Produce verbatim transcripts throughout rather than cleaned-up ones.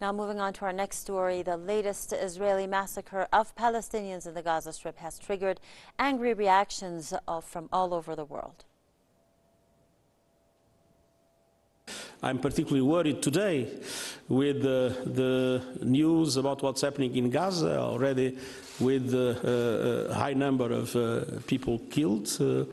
Now moving on to our next story, the latest Israeli massacre of Palestinians in the Gaza Strip has triggered angry reactions from all over the world. I'm particularly worried today with uh, the news about what's happening in Gaza already, with a uh, uh, high number of uh, people killed. Uh,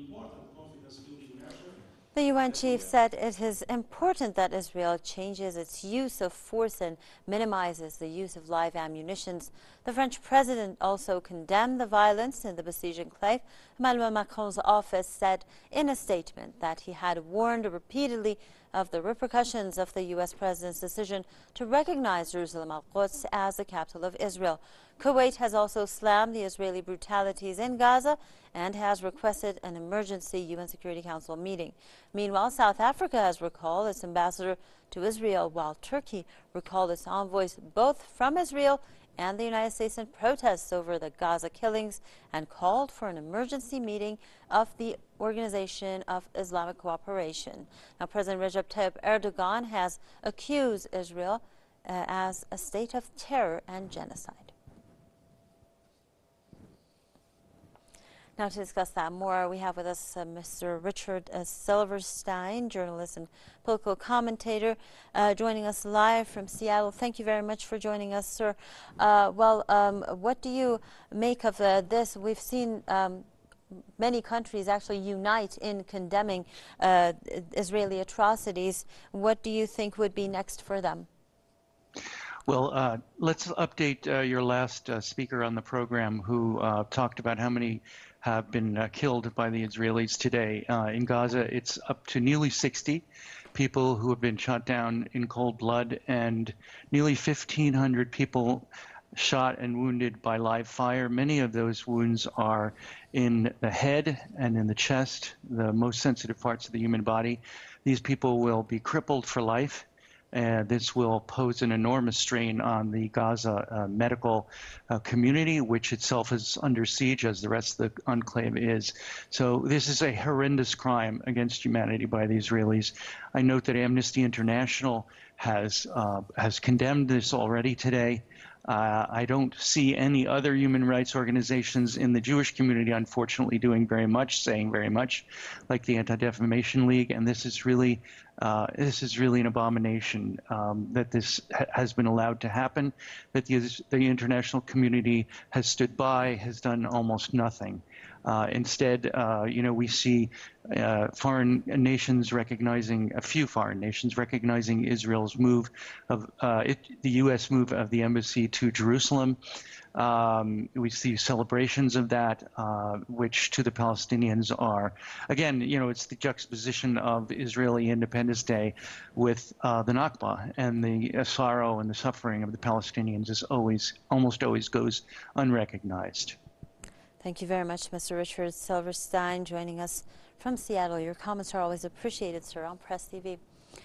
The U N chief said it is important that Israel changes its use of force and minimizes the use of live ammunition. The French president also condemned the violence in the besieged enclave. Emmanuel Macron's office said in a statement that he had warned repeatedly of the repercussions of the U S president's decision to recognize Jerusalem al-Quds as the capital of Israel. Kuwait has also slammed the Israeli brutalities in Gaza and has requested an emergency U N Security Council meeting. Meanwhile, South Africa has recalled its ambassador to Israel, while Turkey recalled its envoys both from Israel and the United States in protests over the Gaza killings and called for an emergency meeting of the Organization of Islamic Cooperation. Now, President Recep Tayyip Erdogan has accused Israel uh, as a state of terror and genocide. Now, to discuss that more, we have with us uh, Mister Richard uh, Silverstein, journalist and political commentator, uh, joining us live from Seattle. Thank you very much for joining us, sir. Uh, well, um, what do you make of uh, this? We've seen um, many countries actually unite in condemning uh, Israeli atrocities. What do you think would be next for them? Well, uh, let's update uh, your last uh, speaker on the program who uh, talked about how many have been uh, killed by the Israelis today. Uh, in Gaza, it's up to nearly sixty people who have been shot down in cold blood, and nearly fifteen hundred people shot and wounded by live fire. Many of those wounds are in the head and in the chest, the most sensitive parts of the human body. These people will be crippled for life. And this will pose an enormous strain on the Gaza uh, medical uh, community, which itself is under siege, as the rest of the enclave is. So this is a horrendous crime against humanity by the Israelis. I note that Amnesty International has uh, has condemned this already today. Uh, I don't see any other human rights organizations in the Jewish community, unfortunately, doing very much, saying very much, like the Anti-Defamation League. And this is really, uh, this is really an abomination um, that this ha has been allowed to happen. That the, the international community has stood by, has done almost nothing. Uh, instead, uh, you know, we see uh, foreign nations recognizing, a few foreign nations recognizing Israel's move of, uh, it, the U S move of the embassy to Jerusalem. Um, we see celebrations of that, uh, which to the Palestinians are, again, you know, it's the juxtaposition of Israeli Independence Day with uh, the Nakba, and the uh, sorrow and the suffering of the Palestinians is always, almost always goes unrecognized. Thank you very much, Mister Richard Silverstein, joining us from Seattle. Your comments are always appreciated, sir, on Press T V.